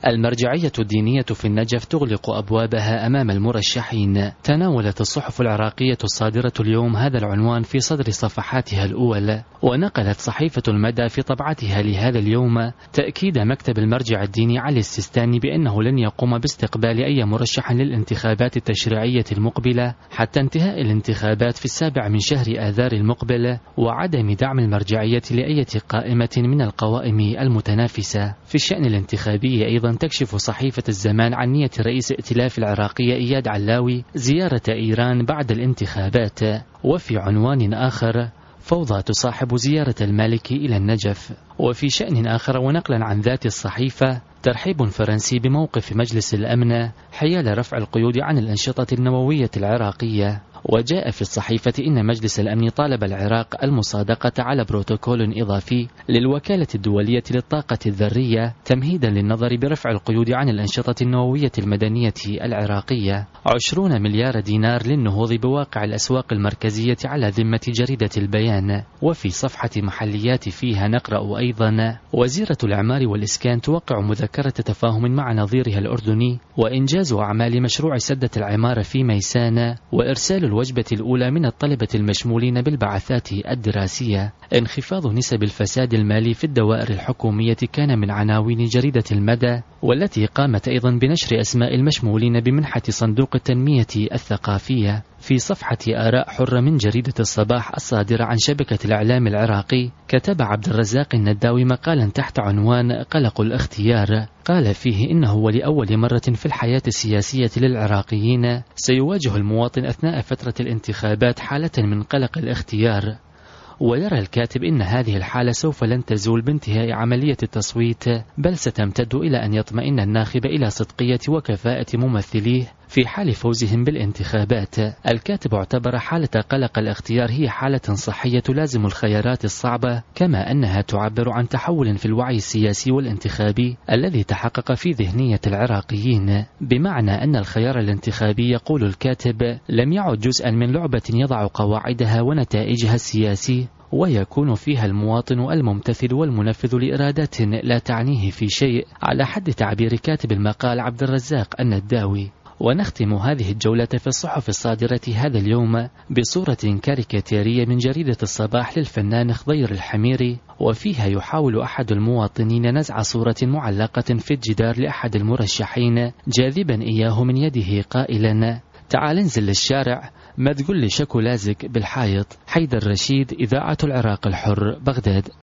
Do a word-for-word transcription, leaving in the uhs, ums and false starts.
المرجعية الدينية في النجف تغلق أبوابها أمام المرشحين. تناولت الصحف العراقية الصادرة اليوم هذا العنوان في صدر صفحاتها الأول، ونقلت صحيفة المدى في طبعتها لهذا اليوم تأكيد مكتب المرجع الديني علي السيستاني بأنه لن يقوم باستقبال أي مرشح للانتخابات التشريعية المقبلة حتى انتهاء الانتخابات في السابع من شهر آذار المقبل، وعدم دعم المرجعية لأي قائمة من القوائم المتنافسة. في الشأن الانتخابي أيضا تكشف صحيفة الزمان عن نية رئيس ائتلاف العراقية إياد علاوي زيارة إيران بعد الانتخابات. وفي عنوان آخر فوضى تصاحب زيارة المالكي إلى النجف. وفي شأن آخر ونقلا عن ذات الصحيفة ترحيب فرنسي بموقف مجلس الأمن حيال رفع القيود عن الأنشطة النووية العراقية. وجاء في الصحيفة إن مجلس الأمن طالب العراق المصادقة على بروتوكول إضافي للوكالة الدولية للطاقة الذرية تمهيدا للنظر برفع القيود عن الأنشطة النووية المدنية العراقية. عشرون مليار دينار للنهوض بواقع الأسواق المركزية على ذمة جريدة البيان. وفي صفحة محليات فيها نقرأ أيضا وزيرة الإعمار والإسكان توقع مذكرة تفاهم مع نظيرها الأردني وإنجاز أعمال مشروع سدة العمارة في ميسان وإرسال الوجبة الأولى من الطلبة المشمولين بالبعثات الدراسية. انخفاض نسب الفساد المالي في الدوائر الحكومية كان من عناوين جريدة المدى، والتي قامت أيضا بنشر أسماء المشمولين بمنحة صندوق التنمية الثقافية. في صفحة آراء حرة من جريدة الصباح الصادرة عن شبكة الإعلام العراقي كتب عبد الرزاق النداوي مقالا تحت عنوان قلق الاختيار، قال فيه إنه ولأول مرة في الحياة السياسية للعراقيين سيواجه المواطن أثناء فترة الانتخابات حالة من قلق الاختيار. ويرى الكاتب إن هذه الحالة سوف لن تزول بانتهاء عملية التصويت، بل ستمتد إلى أن يطمئن الناخب إلى صدقية وكفاءة ممثليه في حال فوزهم بالانتخابات. الكاتب اعتبر حالة قلق الاختيار هي حالة صحية تلازم الخيارات الصعبة، كما أنها تعبر عن تحول في الوعي السياسي والانتخابي الذي تحقق في ذهنية العراقيين، بمعنى أن الخيار الانتخابي يقول الكاتب لم يعد جزءا من لعبة يضع قواعدها ونتائجها السياسي، ويكون فيها المواطن الممتثل والمنفذ لإرادات لا تعنيه في شيء، على حد تعبير كاتب المقال عبد الرزاق النداوي. ونختم هذه الجولة في الصحف الصادرة هذا اليوم بصورة كاريكاتيرية من جريدة الصباح للفنان خضير الحميري، وفيها يحاول أحد المواطنين نزع صورة معلقة في الجدار لأحد المرشحين جاذبا إياه من يده قائلا تعال انزل للشارع ما تقول لي شكو لازق بالحائط. حيدر رشيد، إذاعة العراق الحر، بغداد.